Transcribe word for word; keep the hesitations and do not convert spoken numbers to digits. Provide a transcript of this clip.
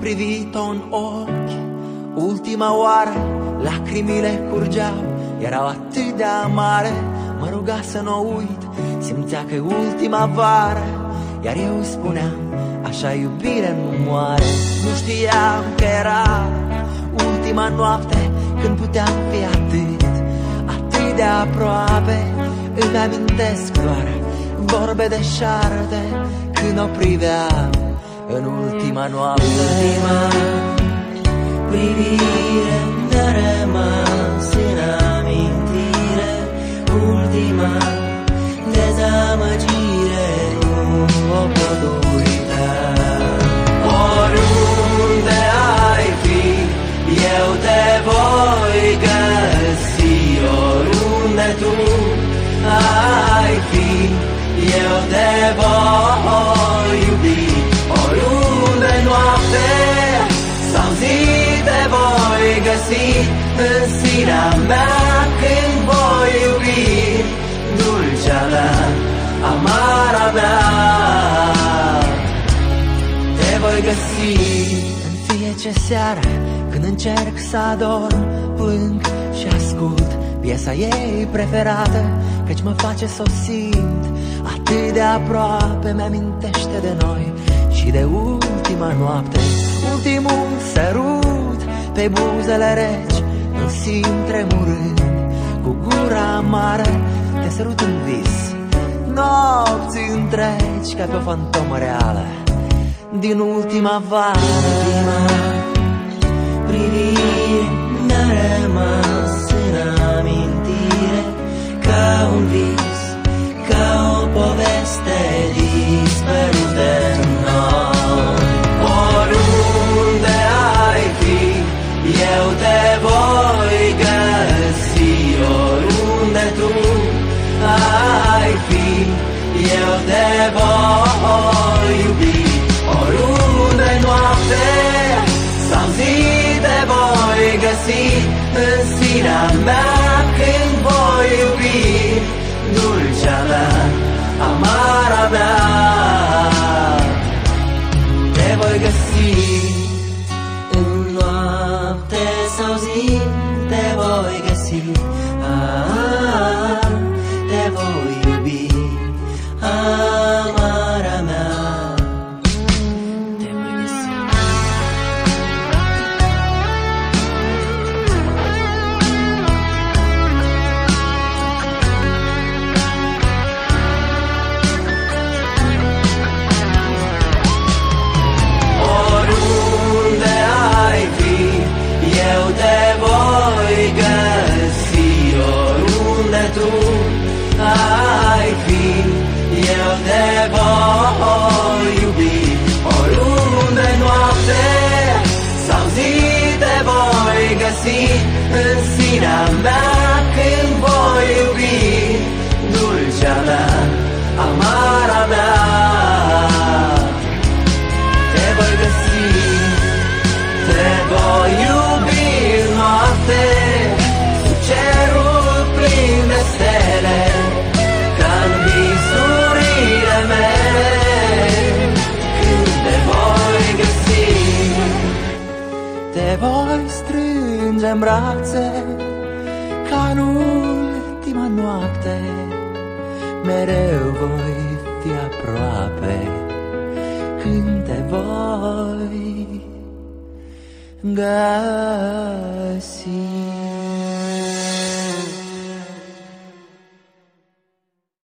privit-o în ochi ultima oară, lacrimile curgeau, erau atât de amare. Mă ruga să n-o uit, simțea că e ultima vară, iar eu îi spuneam, așa iubire nu moare. Nu știam că era ultima noapte, când puteam fi atât, atât de aproape. Îmi amintesc doar vorbe de șarpe, când o priveam în ultima noapte. Ultima privire mi-a rămas în amintire, ultima dezamăgire, nu o pot uita. Oriunde ai fi, eu te voi găsi. Oriunde tu ai fi, eu te voi iubi. Oriunde noapte sau zi te voi găsi, în sinea mea când voi iubi. Dulcea mea, amara mea, te voi găsi. În fiecare seară când încerc să adorm, plâng și ascult piesa ei preferată, căci mă face să o simt atât de aproape. Mi-amintește de noi și de ultima noapte, ultimul sărut pe buzele reci. Îl simt tremurând cu gura amară, te sărut în vis nopți întregi, ca pe o fantomă reală din ultima vară. Ultima privire mi-a rămas în amintire, ca un vis, ca o poveste dispărută în noi. Oriunde ai fi, eu te voi găsi. Oriunde tu ai fi, eu te voi iubi. Oriunde noapte sau zi te voi găsi, în sinea mea când voi iubi. Dulcea mea, amara mea, te voi găsi. În noapte sau zi te voi găsi, ah, te voi iubi, amara mea, te voi găsi. Oriunde ai fi, eu te voi găsi. Oriunde tu ai fi, eu te voi iubi. Oriunde noapte sau zi te voi găsi, în sinea mea când voi iubi. Dulcea mea, amara mea, te voi găsi. Te voi iubi în noapte, sub cerul plin de stele, ca-n visurile mele. Când te voi găsi, te voi strânge în brațe, ca-n ultima noapte. Mereu voi fi aproape, când te voi găsi.